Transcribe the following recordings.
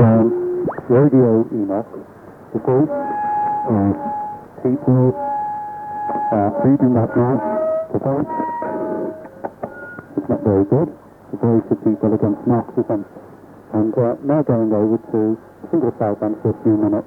Radio Enoch, the voice of people reading that now. The voice is not very good. The voice of people against Marxism. And now going over to single sideband for a few minutes.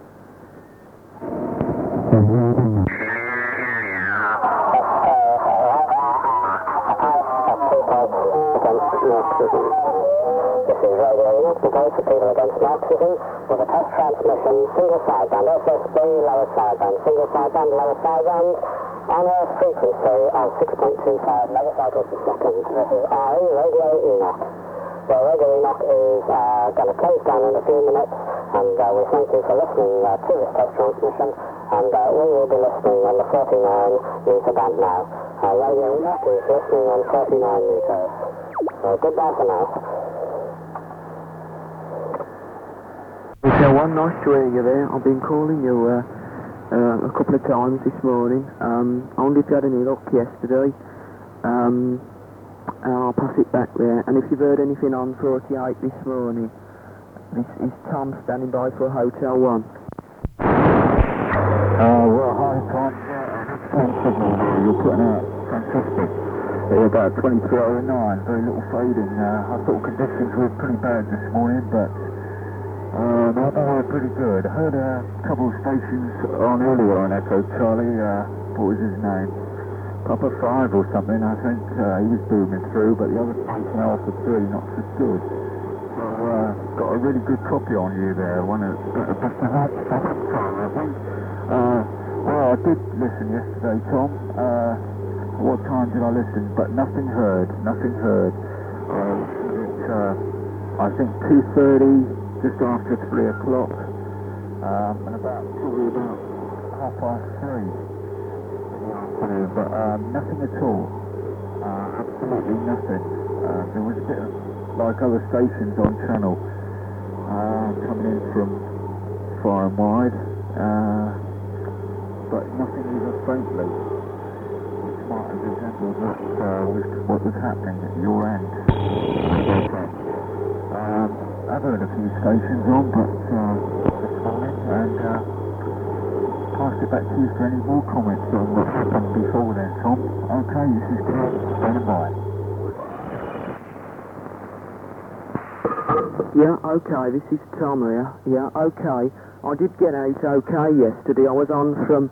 This is Radio Enoch, the voice of people against Marxism, with a test transmission, single sideband, SSB, lower sideband, single sideband, lower sideband, on a frequency of 6.25 megacycles per second. This is RE Radio Enoch. Well, Radio Enoch is going to close down in a few minutes, and we thank you for listening to this test transmission, and we will be listening on the 39 meter band now. Radio Enoch is listening on 39 meters. So goodbye for now. Hotel 1, nice to hear you there. I've been calling you a couple of times this morning. I wonder if you had any luck yesterday. I'll pass it back there. And if you've heard anything on 48 this morning, this is Tom standing by for Hotel 1. Well, hi Tom. You're putting out fantastic. About 23:09, very little fading. I thought conditions were pretty bad this morning, but no, they were pretty good. I heard a couple of stations on earlier on Echo Charlie, what was his name? Papa 5 or something, I think. He was booming through, but the other station Alpha 3 not so good. So, got a really good copy on you there. One of the best of that time, I think. Well, I did listen yesterday, Tom. What time did I listen? But nothing heard. I think 2:30, just after 3 o'clock, and probably about 3:30 in the afternoon, but nothing at all. Absolutely nothing. There was a bit of, like other stations on channel, coming in from far and wide, but nothing even faintly. Might have resembled what was happening at your end. I've heard a few stations on, but this morning, and pass it back to you for any more comments on what happened before then, Tom. Okay, this is Tom, standing by. Yeah, okay, this is Tom here. Yeah, okay. I did get out okay yesterday. I was on from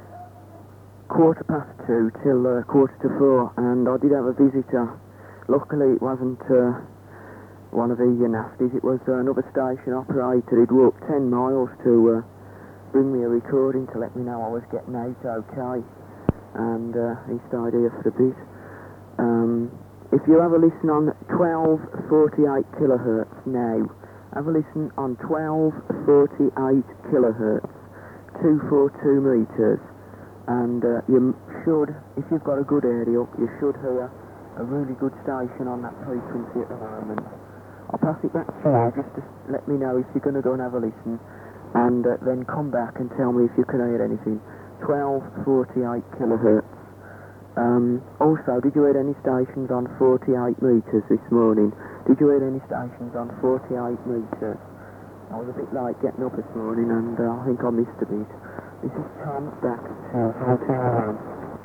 2:15 till 3:45, and I did have a visitor. Luckily it wasn't one of the nasties, it was another station operator. He'd walked 10 miles to bring me a recording to let me know I was getting out okay, and he stayed here for a bit. If you have a listen on 1248 kilohertz now, have a listen on 1248 kilohertz, 242 meters. And you should, if you've got a good aerial, you should hear a really good station on that frequency at the moment. I'll pass it back to you just to let me know if you're going to go and have a listen, and then come back and tell me if you can hear anything. 1248 kilohertz. Also, did you hear any stations on 48 meters this morning? Did you hear any stations on 48 meters? I was a bit late getting up this morning, and I think I missed a bit. This is Tom back to Hotel 1.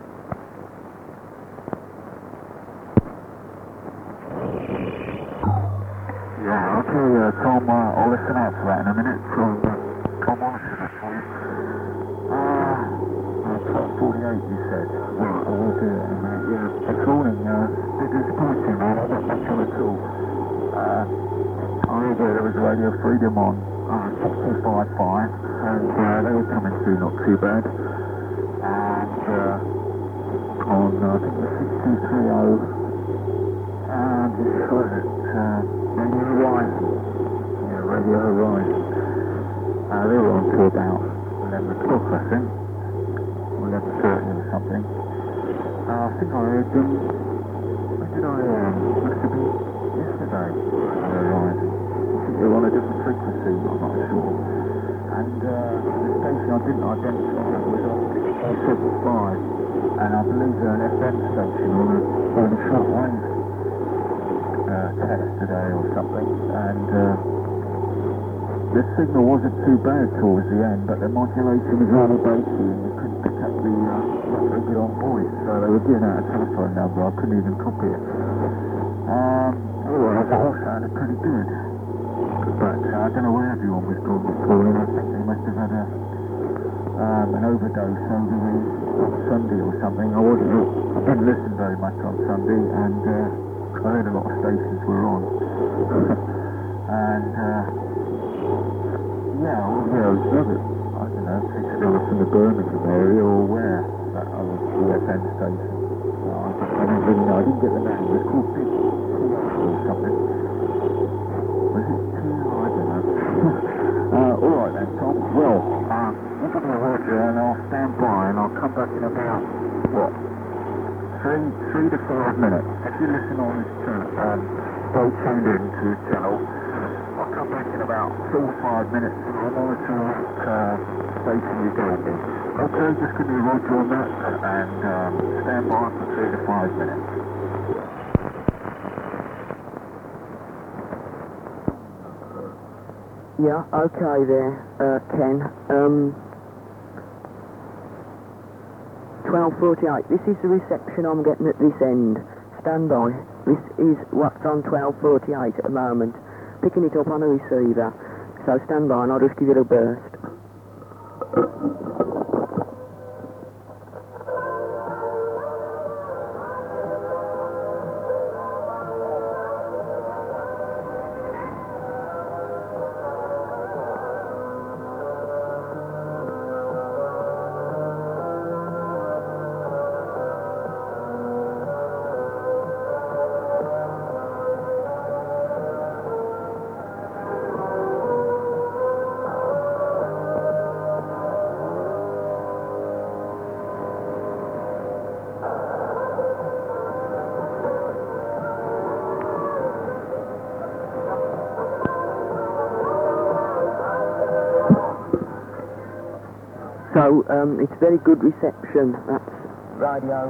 Yeah, okay, Tom, I'll listen out for that in a minute. So, Tom, I'll listen out for you. 1248, you said. Well, I will do it in a minute. Yeah, this morning, bit disappointing, man. I don't think so at all. I heard there was Radio Freedom on 6255, and they were coming through not too bad. And on, I think it was 6230, and this was it, Radio Horizon. Yeah, Radio Horizon. They were on to about 11 o'clock, I think. 11:30 or something. I think I heard them. When did I hear them? Must have been yesterday. Horizon. I think they were on a different frequency, I'm not sure. And the station I didn't identify was on 275, and I believe they're an FM station on a shortwave test today or something. And the signal wasn't too bad towards the end, but the modulation was rather bassy and you couldn't pick up the not very good on voice, so they were giving out a telephone number, I couldn't even copy it. Otherwise it all sounded pretty good. But I don't know where everyone was calling. I think they must have had an overdose over on Sunday or something. I didn't listen very much on Sunday, and I heard a lot of stations were on. And yeah, it was rubbish. I don't know, if it was from the Birmingham area or where, that other FM station. I don't really know, I didn't get the name. It was called Big or something. Was it two? I don't know. Alright then, Tom. Well, we'll give me a word here and I'll stand by and I'll come back in about, what, 3 to 5 minutes. If you listen on this channel, stay tuned in to this channel. I'll come back in about 4 or 5 minutes and I'll monitor what station you go in. Okay, just give me a roger on that and stand by for 3 to 5 minutes. Yeah, okay there, Ken. 12:48. This is the reception I'm getting at this end. Stand by. This is what's on 12:48 at the moment. Picking it up on a receiver. So stand by and I'll just give it a burst. So, it's very good reception. That's radio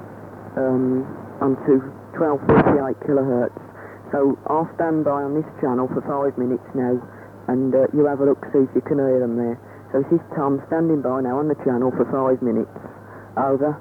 onto 1248 kilohertz. So I'll stand by on this channel for 5 minutes now, and you have a look, see if you can hear them there. So this is Tom standing by now on the channel for 5 minutes. Over.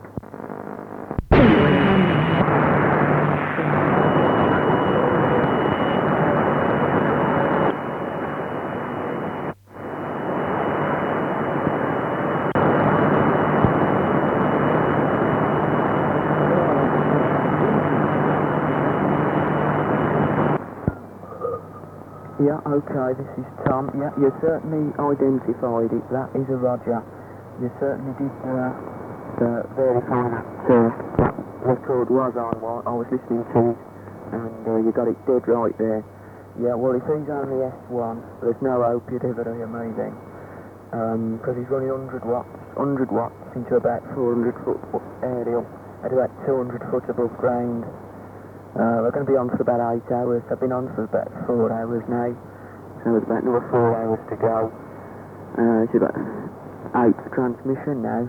Yeah, okay, this is Tom. Yeah, you certainly identified it. That is a Roger. You certainly did verify that record was on while I was listening to it, and you got it dead right there. Yeah, well, if he's on the S1, there's no hope you'd ever hear me then, because he's running 100 watts into about 400 foot aerial at about 200 foot above ground. We're going to be on for about 8 hours. I've been on for about 4 hours now, so there's about another 4 hours to go. It's about 8th transmission now.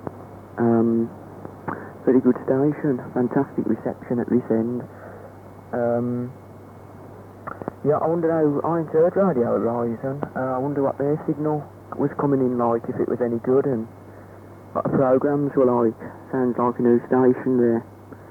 Very good station, fantastic reception at this end. Yeah, I wonder how I ain't heard Radio Horizon. I wonder what their signal was coming in like, if it was any good and what the programmes were like. Sounds like a new station there.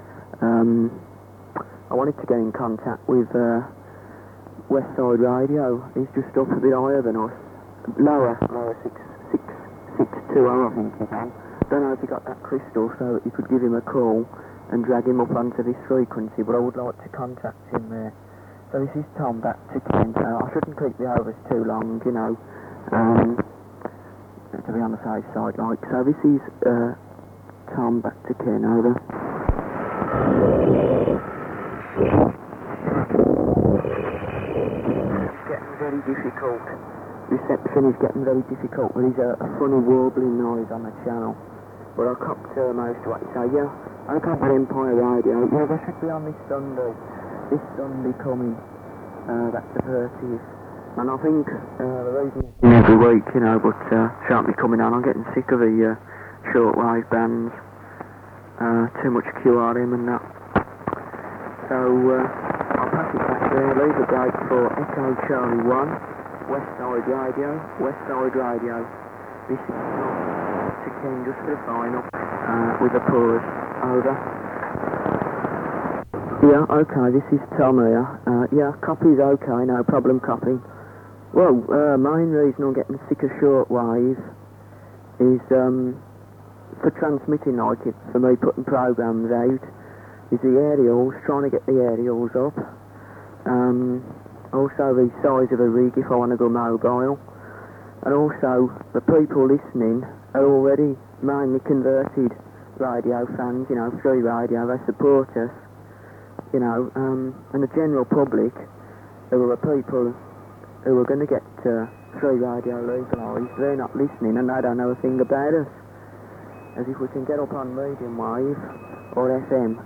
I wanted to get in contact with Westside Radio. He's just up a bit higher than us. Lower 620, I think he can. Don't know if he got that crystal so that you could give him a call and drag him up onto this frequency, but I would like to contact him there. So this is Tom back to Ken. I shouldn't keep the overs too long, you know, to be on the safe side like. So this is Tom back to Ken, over. Getting very difficult. Reception is getting very difficult. There is a funny warbling noise on the channel. But I copped most of what you say. Yeah, I come on Empire Radio. Yeah, they should be on this Sunday. This Sunday coming. That's the 30th. And I think the reason every week, you know, but shan't be coming on. I'm getting sick of the shortwave bands. Too much QRM and that. So I'll pass it back there, leave a break for Echo Charlie 1, West Side Radio, West Side Radio. This is to Ken just for the final, with a pause. Over. Yeah, okay, this is Tom here. Yeah, copy's okay, no problem copying. Well, main reason I'm getting sick of shortwave is, for transmitting like it, for me putting programs out, is the aerials, trying to get the aerials up. Also the size of a rig if I want to go mobile. And also, the people listening are already mainly converted radio fans, you know, free radio, they support us, you know, and the general public, who are people who are going to get free radio legalised, they're not listening and they don't know a thing about us. As if we can get up on medium wave or FM,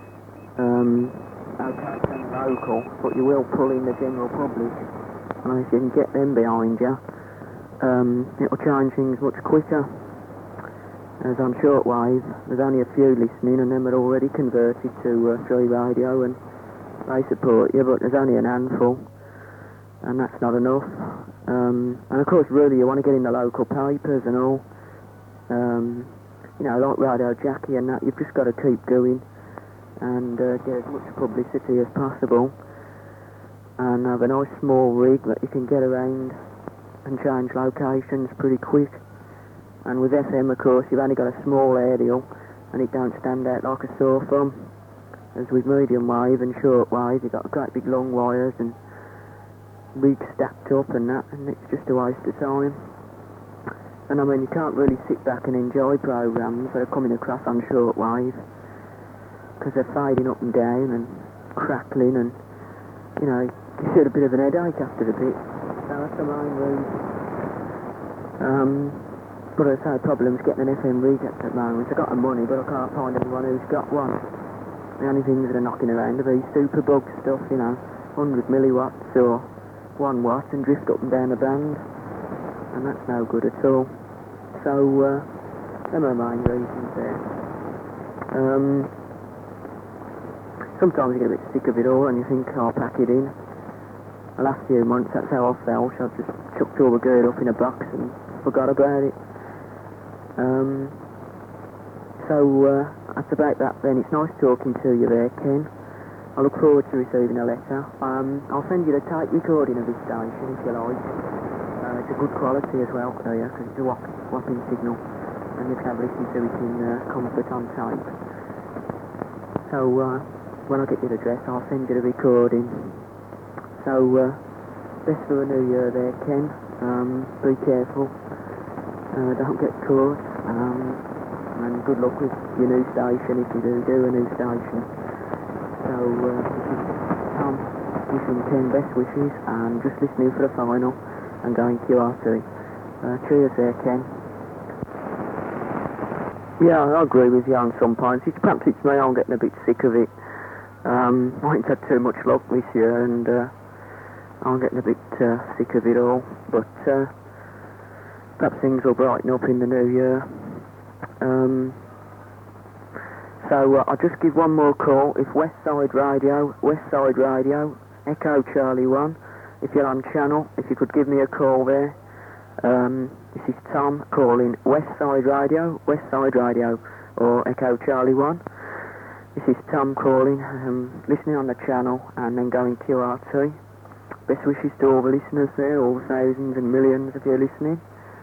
okay, and local, but you will pull in the general public, and if you can get them behind you, it'll change things much quicker. As on shortwave, there's only a few listening and them are already converted to free radio and they support you, but there's only an handful and that's not enough. And of course really you want to get in the local papers and all, you know, like Radio Jackie and that, you've just got to keep going and get as much publicity as possible and have a nice small rig that you can get around and change locations pretty quick. And with FM, of course, you've only got a small aerial and it don't stand out like a sore thumb. As with medium wave and short wave, you've got great big long wires and rigs stacked up and that, and it's just a waste of time. And I mean, you can't really sit back and enjoy programs that are coming across on short wave because they're fading up and down and crackling and, you know, you get a bit of an headache after a bit. So that's the main reason. But I say problems getting an FM rig at the moment. I've got the money, but I can't find anyone who's got one. The only things that are knocking around are these superbug stuff, you know, 100 milliwatts or 1 watt and drift up and down the band. And that's no good at all. So, them are my main reasons there. Sometimes you get a bit sick of it all and you think, I'll pack it in. The last few months, that's how I felt. I just chucked all the gear up in a box and forgot about it. That's about that then. It's nice talking to you there, Ken. I look forward to receiving a letter. I'll send you the tape recording of this station if you like. It's a good quality as well, because it's a whopping signal and you can listen to it in comfort on tape. So when I get your address I'll send you the recording. So best for the new year there, Ken. Be careful. Don't get caught, and good luck with your new station if you do a new station. So this is Tom wishing Ken best wishes and just listening for the final and going QRT. Cheers there, Ken. Yeah, I agree with you on some points. Perhaps it's me, I'm getting a bit sick of it. I ain't had too much luck this year and I'm getting a bit sick of it all, but perhaps things will brighten up in the new year. So I'll just give one more call. If West Side Radio, Echo Charlie 1, if you're on channel, if you could give me a call there. This is Tom calling West Side Radio, or Echo Charlie 1. This is Tom calling, listening on the channel and then going QRT. Best wishes to all the listeners there, all the thousands and millions of you listening.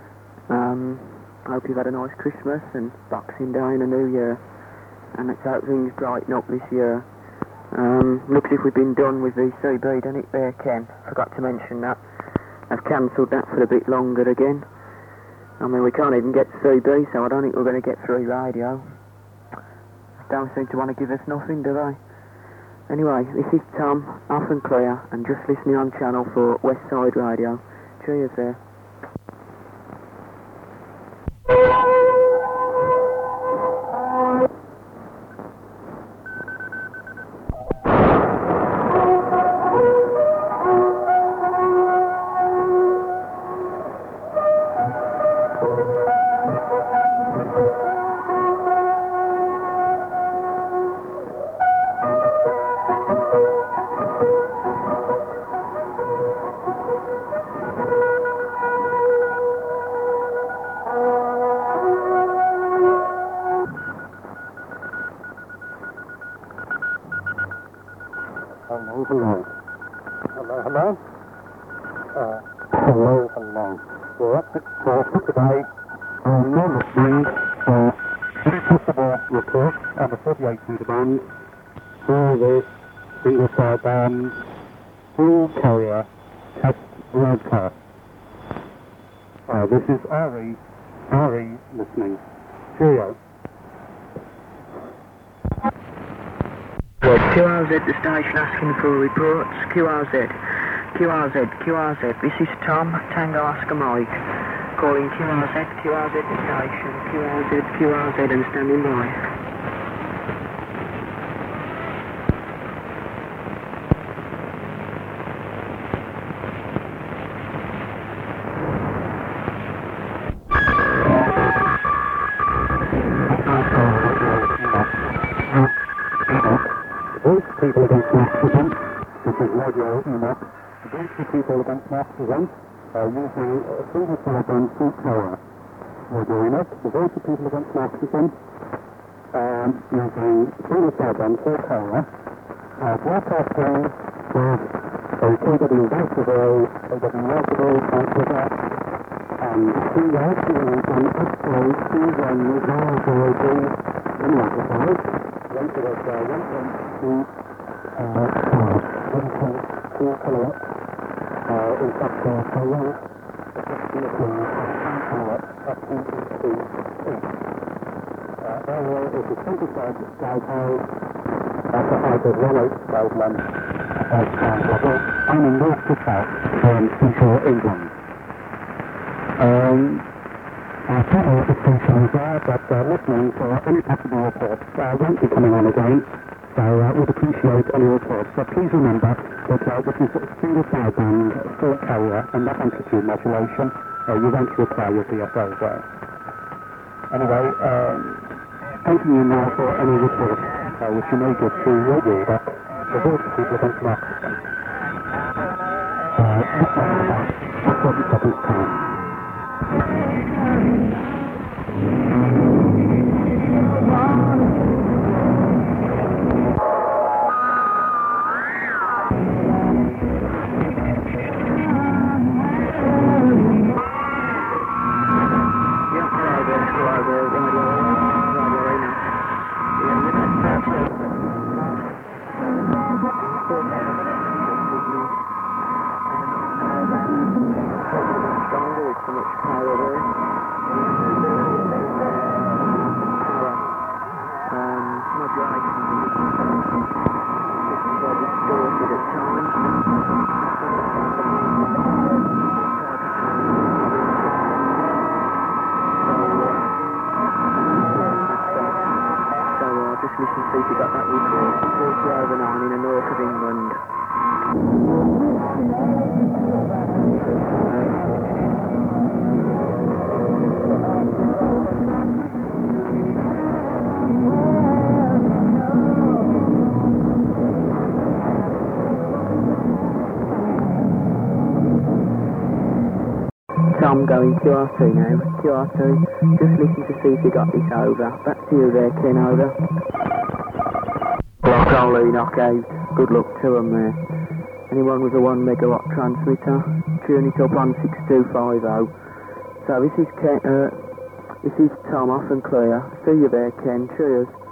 I hope you've had a nice Christmas and Boxing Day and a New Year, and let's hope things brighten up this year. Looks as if we've been done with VCB, don't it there, Ken? Forgot to mention that. I've cancelled that for a bit longer again. I mean, we can't even get CB, so I don't think we're going to get free radio. Don't seem to want to give us nothing, do they? Anyway, this is Tom, off and clear, and just listening on channel for West Side Radio. Cheers there. hello. Hello, hello. Hello, hello. We're up for today. You're listening for any possible reports on the 48 metre band for this single sideband full carrier test broadcast. This is Ari listening. Cheerio. QRZ, the station asking for reports. QRZ, this is Tom, Tango Oscar Mike, calling QRZ, the station, QRZ, and standing by. People against Marxism, this is Radio Enoch. Against the people against Marxism, using a single sideband full carrier. Radio Enoch, the voice of people against Marxism, using single sideband full carrier. Broadcasting with a KW Vancouver, KW Waterville, Vancouver, and C-Wave, and X-Ray, C1, 003, in Waterville, Vancouver, 1.2. 2 kilowatts in fact so long approximately 10 kilowatts at 22 each. Area is a 25 dipole at a height of 185 length at ground level, aiming north to south from central England. Our channel is stationed there, but listening for any possible reports won't be coming on again. So we'd appreciate any reports. So please remember that this is a single sideband full carrier and not amplitude modulation. You won't require your VSO there. Anyway, thanking you now for any reports which you may give to your reader, the voice of people against Marxism. That's what it's this time. Listen to see if you got that report. 40 over 9 in the north of England. Tom going QRT now. QRT, just listen to see if you got this over. Back to you there, Ken, over. Block Enoch out. Good luck to them there. Anyone with a 1 megawatt transmitter, tune it up on 6250. So this is Ken, this is Tom off and clear. See you there, Ken. Cheers.